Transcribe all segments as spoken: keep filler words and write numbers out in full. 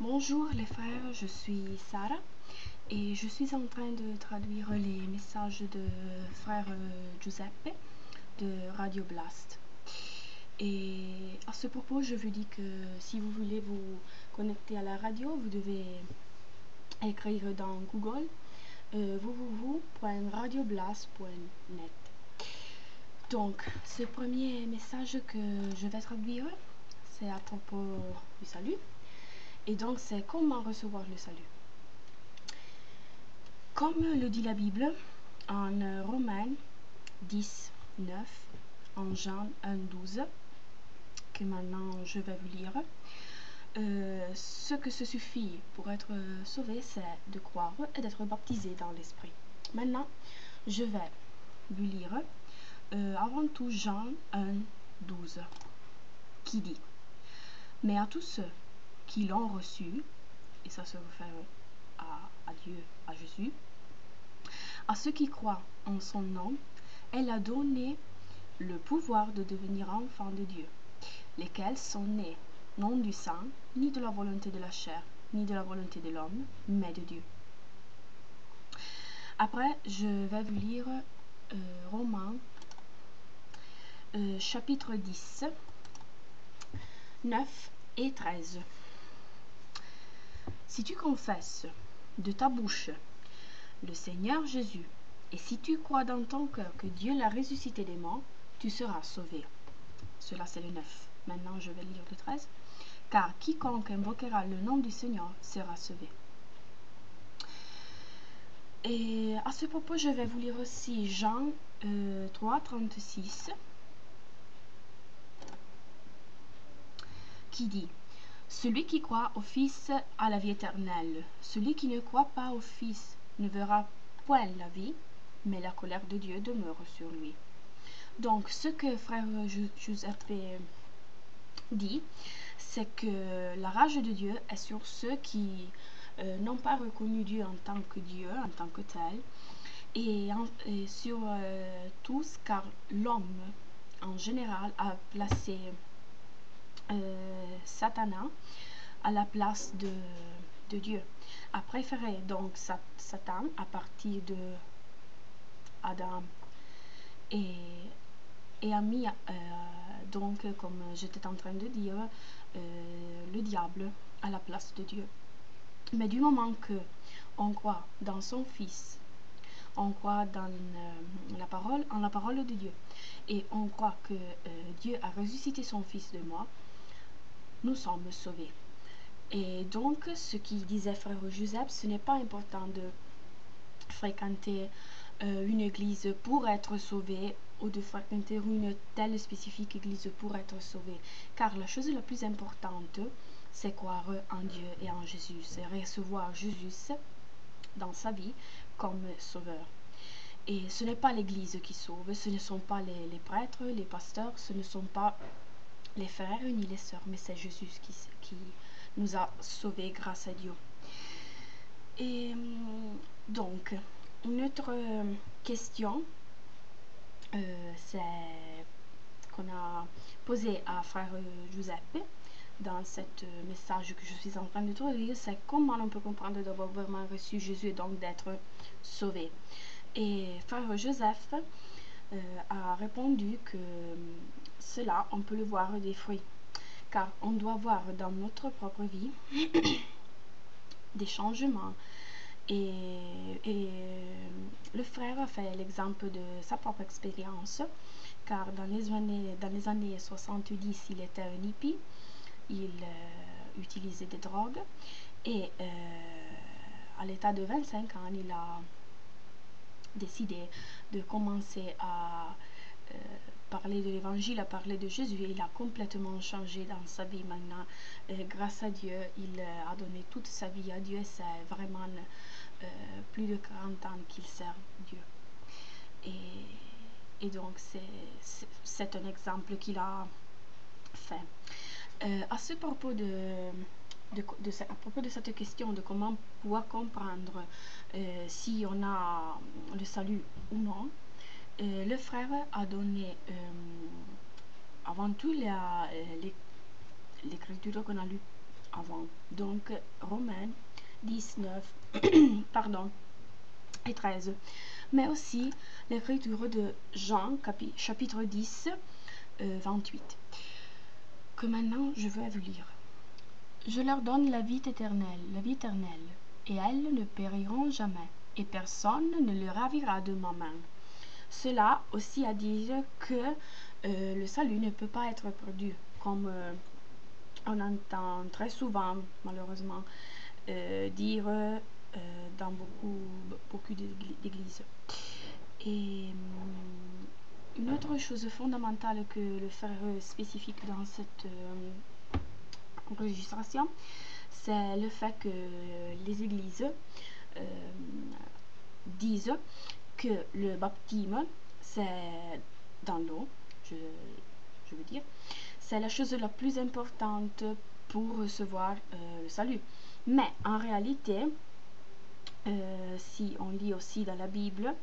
Bonjour les frères, je suis Sarah et je suis en train de traduire les messages de frère Giuseppe de Radio Blast. Et à ce propos, je vous dis que si vous voulez vous connecter à la radio, vous devez écrire dans Google euh, w w w point radio blast point net. Donc, ce premier message que je vais traduire, c'est à propos du salut. Et donc, c'est comment recevoir le salut. Comme le dit la Bible, en Romains dix, neuf, en Jean un, douze, que maintenant je vais vous lire, euh, ce que ce suffit pour être sauvé, c'est de croire et d'être baptisé dans l'Esprit. Maintenant, je vais vous lire euh, avant tout Jean un, douze, qui dit « Mais à tous ceux qui l'ont reçu, et ça se réfère à, à Dieu, à Jésus, à ceux qui croient en son nom, elle a donné le pouvoir de devenir enfants de Dieu, lesquels sont nés non du sang, ni de la volonté de la chair, ni de la volonté de l'homme, mais de Dieu. » Après, je vais vous lire euh, Romains euh, chapitre dix, neuf et treize. Si tu confesses de ta bouche le Seigneur Jésus, et si tu crois dans ton cœur que Dieu l'a ressuscité des morts, tu seras sauvé. Cela c'est le neuf. Maintenant je vais lire le treize. Car quiconque invoquera le nom du Seigneur sera sauvé. Et à ce propos, je vais vous lire aussi Jean euh, trois, trente-six, qui dit « Celui qui croit au Fils a la vie éternelle. Celui qui ne croit pas au Fils ne verra point la vie, mais la colère de Dieu demeure sur lui. » Donc, ce que frère Giuseppe dit, c'est que la rage de Dieu est sur ceux qui euh, n'ont pas reconnu Dieu en tant que Dieu, en tant que tel, et, en, et sur euh, tous, car l'homme, en général, a placé euh, Satan à la place de, de Dieu, a préféré donc Satan à partir de Adam, et, et a mis, euh, donc, comme j'étais en train de dire, euh, le diable à la place de Dieu. Mais du moment que on croit dans son Fils, on croit dans euh, la parole, en la parole de Dieu, et on croit que euh, Dieu a ressuscité son Fils de mort, nous sommes sauvés. Et donc, ce qu'il disait frère Giuseppe, ce n'est pas important de fréquenter euh, une église pour être sauvé, ou de fréquenter une telle spécifique église pour être sauvé, car la chose la plus importante, c'est croire en Dieu et en Jésus, c'est recevoir Jésus dans sa vie comme sauveur. Et ce n'est pas l'église qui sauve, ce ne sont pas les, les prêtres, les pasteurs, ce ne sont pas les frères ni les sœurs, mais c'est Jésus qui, qui nous a sauvés grâce à Dieu. Et donc, une autre question, euh, c'est qu'on a posé à frère Giuseppe dans ce message que je suis en train de traduire, c'est comment on peut comprendre d'avoir vraiment reçu Jésus et donc d'être sauvé. Et frère Joseph euh, a répondu que cela, on peut le voir des fruits, car on doit voir dans notre propre vie des changements. Et, et le frère a fait l'exemple de sa propre expérience, car dans les années, dans les années soixante-dix, il était un hippie, il euh, utilisait des drogues, et euh, à l'état de vingt-cinq ans, il a décidé de commencer à euh, parler de l'évangile, à parler de Jésus, et il a complètement changé dans sa vie maintenant. Et grâce à Dieu, il euh, a donné toute sa vie à Dieu, et c'est vraiment euh, plus de quarante ans qu'il sert Dieu. Et, et donc, c'est un exemple qu'il a fait. Euh, à ce propos de, de, de, de, à propos de cette question de comment pouvoir comprendre euh, si on a le salut ou non, euh, le frère a donné euh, avant tout l'écriture qu'on a lue avant. Donc, Romains dix-neuf, pardon, et treize. Mais aussi l'écriture de Jean, chapitre dix, euh, vingt-huit. Que maintenant je veux vous lire. Je leur donne la vie éternelle, la vie éternelle, et elles ne périront jamais, et personne ne les ravira de ma main. Cela aussi à dire que euh, le salut ne peut pas être perdu, comme euh, on entend très souvent, malheureusement, euh, dire euh, dans beaucoup, beaucoup d'églises. Et euh, une autre chose fondamentale que le frère spécifique dans cette euh, enregistration, c'est le fait que les églises euh, disent que le baptême, c'est dans l'eau, je, je veux dire, c'est la chose la plus importante pour recevoir euh, le salut. Mais en réalité, euh, si on lit aussi dans la Bible,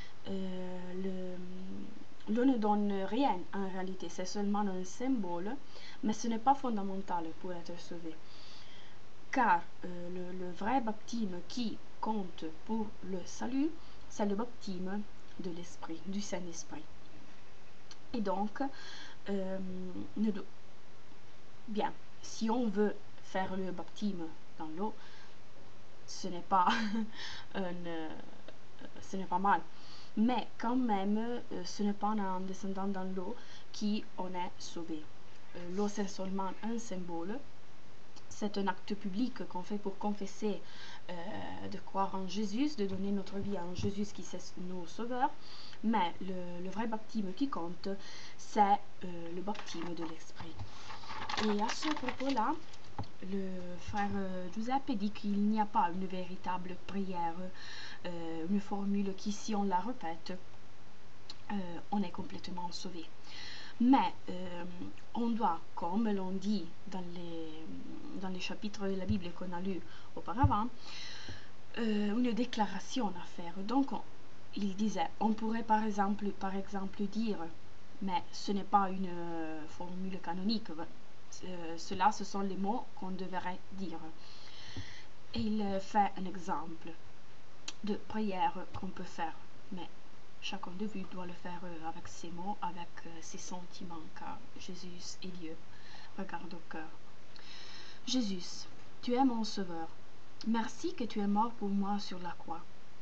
euh, l'eau ne donne rien en réalité, c'est seulement un symbole, mais ce n'est pas fondamental pour être sauvé. Car euh, le, le vrai baptême qui compte pour le salut, c'est le baptême de l'Esprit, du Saint-Esprit. Et donc, euh, ne, bien, si on veut faire le baptême dans l'eau, ce n'est pas, une, ce n'est pas mal. Mais quand même, euh, ce n'est pas en descendant dans l'eau qu'on est sauvé. Euh, l'eau, c'est seulement un symbole. C'est un acte public qu'on fait pour confesser euh, de croire en Jésus, de donner notre vie en Jésus qui est nos sauveurs. Mais le, le vrai baptême qui compte, c'est euh, le baptême de l'Esprit. Et à ce propos-là, le frère Giuseppe dit qu'il n'y a pas une véritable prière, euh, une formule qui, si on la répète, euh, on est complètement sauvé. Mais euh, on doit, comme l'on dit dans les, dans les chapitres de la Bible qu'on a lus auparavant, euh, une déclaration à faire. Donc, on, il disait, on pourrait par exemple, par exemple dire, mais ce n'est pas une euh, formule canonique, euh, cela, ce sont les mots qu'on devrait dire. Et il fait un exemple de prière qu'on peut faire, mais chacun de vous doit le faire euh, avec ses mots, avec euh, ses sentiments, car Jésus est Dieu. Regarde au cœur. Jésus, tu es mon sauveur. Merci que tu es mort pour moi sur la croix.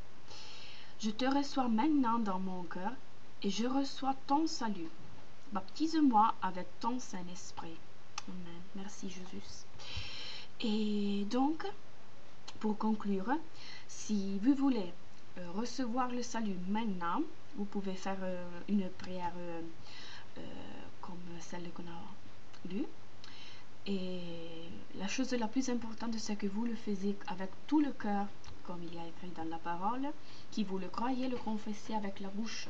Je te reçois maintenant dans mon cœur et je reçois ton salut. Baptise-moi avec ton Saint-Esprit. Amen. Merci Jésus. Et donc, pour conclure, si vous voulez euh, recevoir le salut maintenant, vous pouvez faire euh, une prière euh, euh, comme celle qu'on a lue. Et la chose la plus importante, c'est que vous le faisiez avec tout le cœur, comme il y a écrit dans la parole, que vous le croyez, le confessez avec la bouche.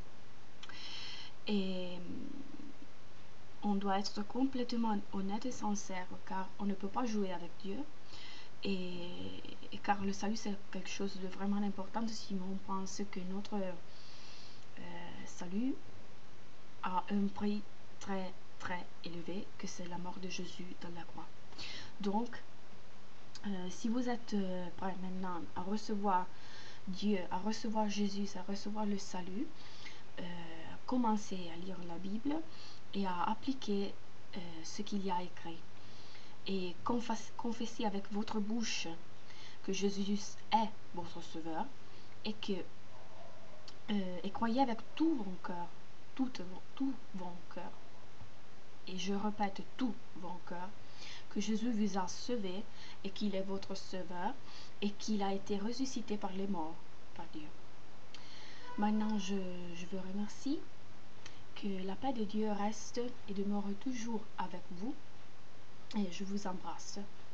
Et on doit être complètement honnête et sincère, car on ne peut pas jouer avec Dieu. Et, et car le salut, c'est quelque chose de vraiment important si on pense que notre euh, salut a un prix très très élevé, que c'est la mort de Jésus dans la croix. Donc, euh, si vous êtes euh, prêts maintenant à recevoir Dieu, à recevoir Jésus, à recevoir le salut, euh, commencez à lire la Bible et à appliquer euh, ce qu'il y a écrit. Et confessez avec votre bouche que Jésus est votre sauveur et que euh, et croyez avec tout vos cœurs, tout, tout vos cœurs. Et je répète, tout vos cœurs, que Jésus vous a sauvé et qu'il est votre sauveur et qu'il a été ressuscité par les morts, par Dieu. Maintenant, je, je vous remercie. Que la paix de Dieu reste et demeure toujours avec vous. Et je vous embrasse.